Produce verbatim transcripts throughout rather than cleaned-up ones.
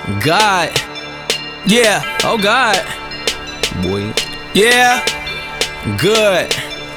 God. Yeah. Oh God. Boy. Yeah. Good.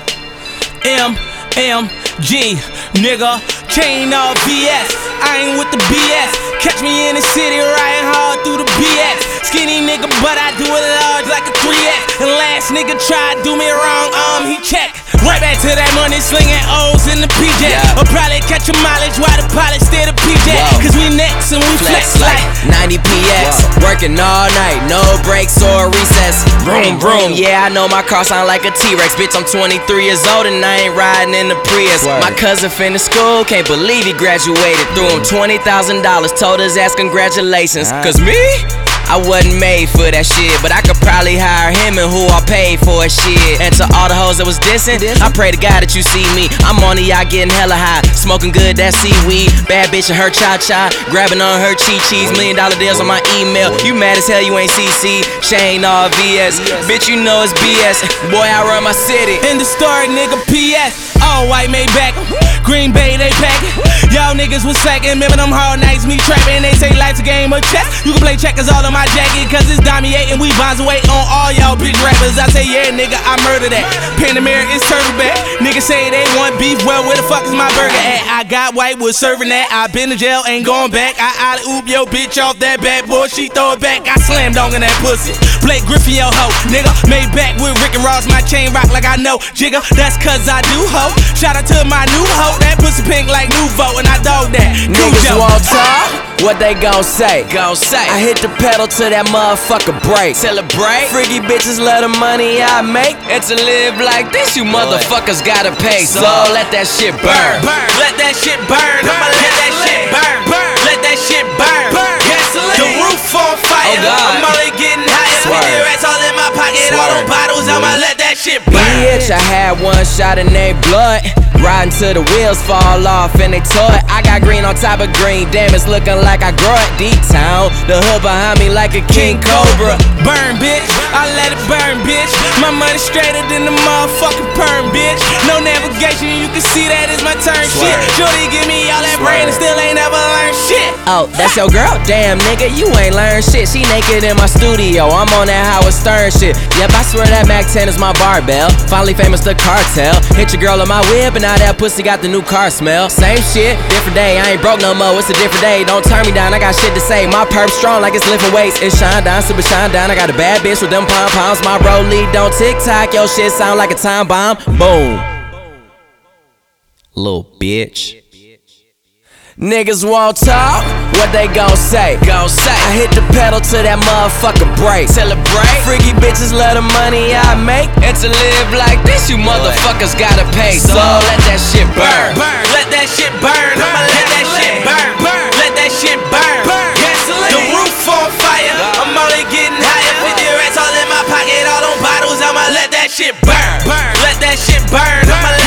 M M G, nigga. Chain off V S. I ain't with the B S. Catch me in the city riding hard through the B X. Skinny nigga, but I do it large like a three X. And last nigga tried to do me wrong, um, he checked. Right back to that money slinging O's in the P J. Yeah. I'll probably catch a mileage while the pilot stay the P J. Whoa. Cause we next and we flex, flex like ninety P X. Whoa. Working all night, no breaks or recess. Vroom, vroom. Yeah, I know my car sound like a T-Rex. Bitch, I'm twenty-three years old and I ain't riding in the Prius. Word. My cousin finished school, can't believe he graduated. Threw him twenty thousand dollars, told his ass congratulations. Cause me? I wasn't made for that shit, but I could probably hire him and who I paid for his shit. And to all the hoes that was dissing, I pray to God that you see me. I'm on the yacht getting hella high, smoking good, that seaweed. Bad bitch and her cha-cha, grabbing on her chi-chis. Million dollar deals on my email. You mad as hell, you ain't C C. Shane all V S, bitch you know it's B S. Boy, I run my city. In the story, nigga, P S. All white made back, Green Bay they packin'. Y'all niggas was slacking, remember them hard nights me trapping. They say life's a game of chess. You can play checkers all on my jacket, cause it's dominating. We bonds away on all y'all bitch rappers. I say yeah nigga, I murder that. Panamera is turtle back. Niggas say they want beef, well where the fuck is my burger at? I got white wood serving that. I been to jail, ain't going back. I ollie oop yo bitch off that bad boy, she throw it back. I slam dunk in that pussy. Blake Griffin yo hoe, nigga. Made back with Rick and Ross, my chain rock like I know, jigga. That's cause I do hoe. Shout out to my new hoe, that pussy pink like Nouveau, and I dog that. Niggas won't talk, what they gon' say? Gon' say. I hit the pedal to that motherfucker break. Celebrate. Freaky bitches love the money I make, and to live like this, you motherfuckers gotta pay. So, so let that shit burn. burn. Let that shit burn. I'ma let that shit burn. burn. Let that shit burn. burn. Gasoline. The roof on fire. Oh God. I'm only getting higher. fifty racks all in my pocket. Swear. All them bottles. I'ma let that shit burn. Bitch, I had one shot and they blood. Riding till the wheels fall off and they tore it. I got green on top of green, damn it's looking like I grow it. Deep town, the hood behind me like a king cobra. Burn bitch, I let it burn bitch. My money straighter than the motherfucking perm bitch. No navigation, you can see that is my turn shit. Shorty give me all that brain and still ain't never learned shit. Oh, that's your girl? Damn nigga, you ain't learned shit. She naked in my studio, I'm on that Howard Stern shit. Yep, I swear that Mac ten is my barbell. Finally famous the cartel. Hit your girl on my whip and now that pussy got the new car smell. Same shit, different day, I ain't broke no more, it's a different day. Don't turn me down, I got shit to say. My perp strong like it's lifting weights. It's shine down, super shine down. I got a bad bitch with them pom-poms. My rollie don't tick-tock, your shit sound like a time bomb. Boom. Little bitch. Niggas won't talk, what they gon' say? Gon' say. I hit the pedal to that motherfucker break. Celebrate. Freaky bitches love the money I make, and to live like this, you motherfuckers gotta pay. So, so let that shit burn. burn. Let that shit burn. burn. I'ma let that shit burn. burn. Let that shit burn. burn. Gasoline. The roof on fire. I'm only getting higher. fifty racks all in my pocket. All them bottles. I'ma let that shit burn. burn. Let that shit burn. I'ma